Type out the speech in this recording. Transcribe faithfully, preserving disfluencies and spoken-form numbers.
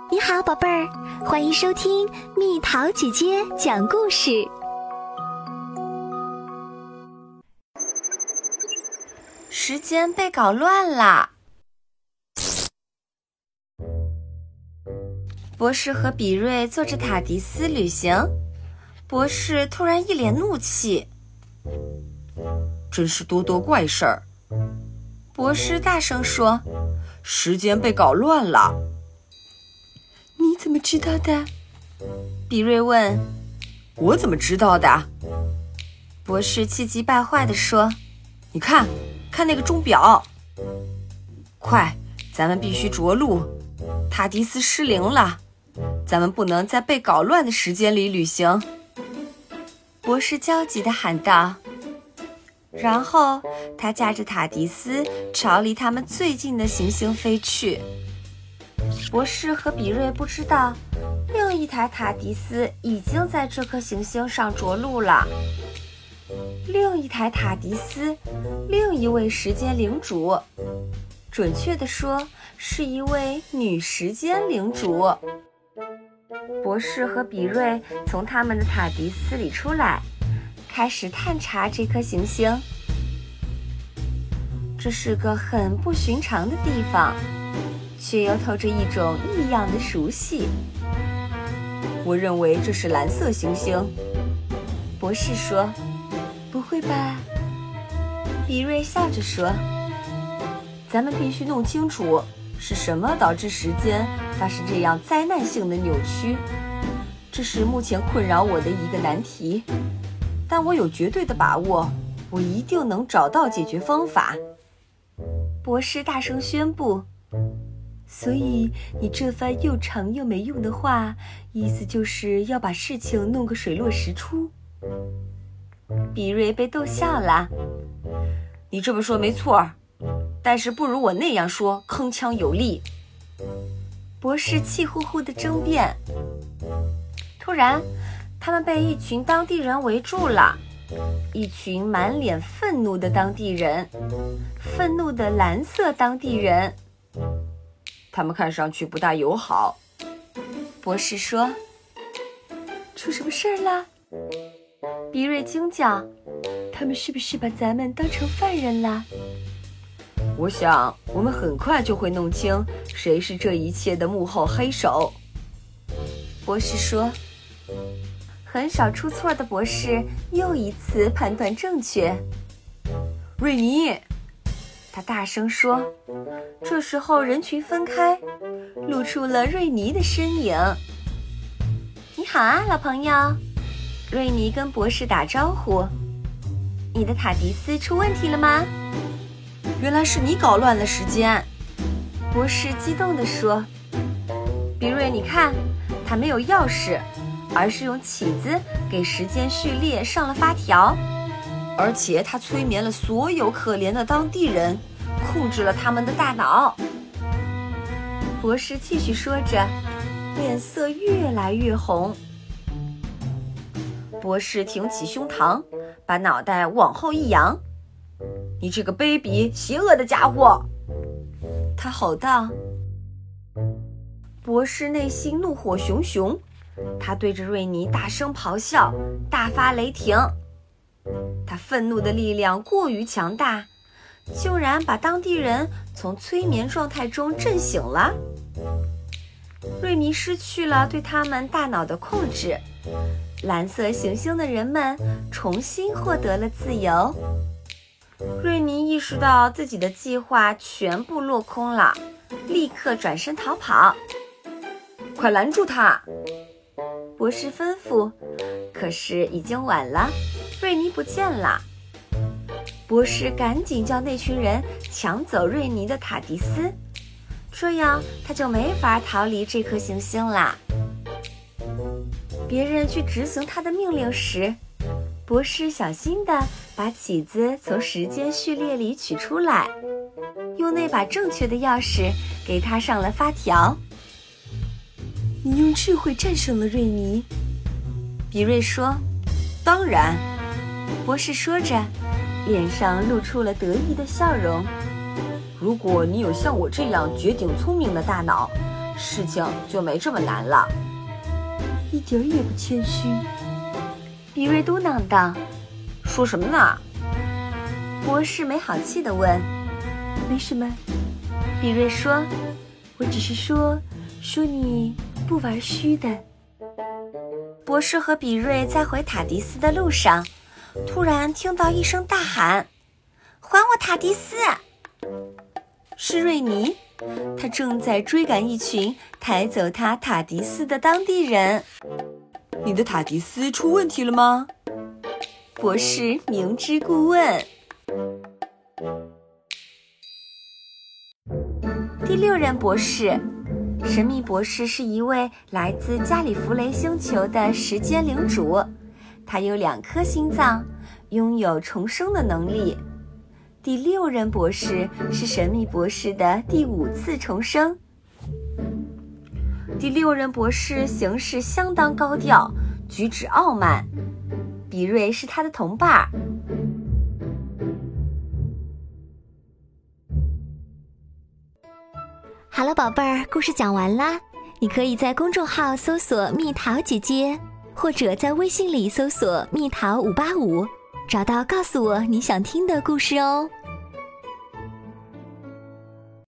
你好，宝贝儿，欢迎收听蜜桃姐姐讲故事。 时间被搞乱了。博士和比瑞坐着塔迪斯旅行，博士突然一脸怒气， 真是多多怪事儿。 博士大声说， 时间被搞乱了。 你怎么知道的？比瑞问。 我怎么知道的？ 博士气急败坏地说， 你看看那个钟表，快，咱们必须着陆，塔迪斯失灵了，咱们不能在被搞乱的时间里旅行。 博士焦急地喊道，然后他驾着塔迪斯朝离他们最近的行星飞去。博士和比瑞不知道，另一台塔迪斯已经在这颗行星上着陆了。另一台塔迪斯，另一位时间领主，准确地说，是一位女时间领主。博士和比瑞从他们的塔迪斯里出来，开始探查这颗行星。这是个很不寻常的地方，却又透着一种异样的熟悉。 我认为这是蓝色行星。 博士说。不会吧？比瑞笑着说， 咱们必须弄清楚是什么导致时间发生这样灾难性的扭曲，这是目前困扰我的一个难题，但我有绝对的把握，我一定能找到解决方法。 博士大声宣布。所以你这番又长又没用的话，意思就是要把事情弄个水落石出。比瑞被逗笑了。 你这么说没错，但是不如我那样说铿锵有力。 博士气呼呼地争辩。突然，他们被一群当地人围住了，一群满脸愤怒的当地人，愤怒的蓝色当地人。 他们看上去不大友好。 博士说。出什么事儿了？比瑞惊叫，他们是不是把咱们当成犯人了？ 我想我们很快就会弄清谁是这一切的幕后黑手。 博士说。很少出错的博士又一次判断正确。 瑞尼， 他大声说。这时候人群分开，露出了瑞尼的身影。你好啊，老朋友。瑞尼跟博士打招呼。你的塔迪斯出问题了吗？ 原来是你搞乱了时间。 博士激动地说。比瑞，你看，他没有钥匙，而是用起子给时间序列上了发条， 而且他催眠了所有可怜的当地人，控制了他们的大脑。 博士继续说着，脸色越来越红。博士挺起胸膛，把脑袋往后一扬。 你这个卑鄙邪恶的家伙， 他吼道。博士内心怒火熊熊，他对着瑞尼大声咆哮，大发雷霆。他愤怒的力量过于强大，竟然把当地人从催眠状态中震醒了。瑞尼失去了对他们大脑的控制，蓝色行星的人们重新获得了自由。瑞尼意识到自己的计划全部落空了，立刻转身逃跑。 快拦住他！ 博士吩咐，可是已经晚了，瑞尼不见了。博士赶紧叫那群人抢走瑞尼的塔迪斯，这样他就没法逃离这颗行星啦。别人去执行他的命令时，博士小心地把起子从时间序列里取出来，用那把正确的钥匙给他上了发条。你用智慧战胜了瑞尼，比瑞说。 当然， 博士说着，脸上露出了得意的笑容。 如果你有像我这样绝顶聪明的大脑， 事情就没这么难了。 一点儿也不谦虚，比瑞嘟囔道。 说什么呢？ 博士没好气地问。没什么，比瑞说，我只是说说你不玩虚的。博士和比瑞在回塔迪斯的路上，突然听到一声大喊，还我塔迪斯！是瑞尼，他正在追赶一群抬走他塔迪斯的当地人。 你的塔迪斯出问题了吗？ 博士明知故问。第六任博士，神秘博士是一位来自加里弗雷星球的时间领主，他有两颗心脏，拥有重生的能力。第六任博士是神秘博士的第五次重生。第六任博士行事相当高调，举止傲慢。比瑞是他的同伴。 好了，宝贝儿，故事讲完啦。你可以在公众号搜索蜜桃姐姐，或者在微信里搜索蜜桃五八五，找到告诉我你想听的故事哦。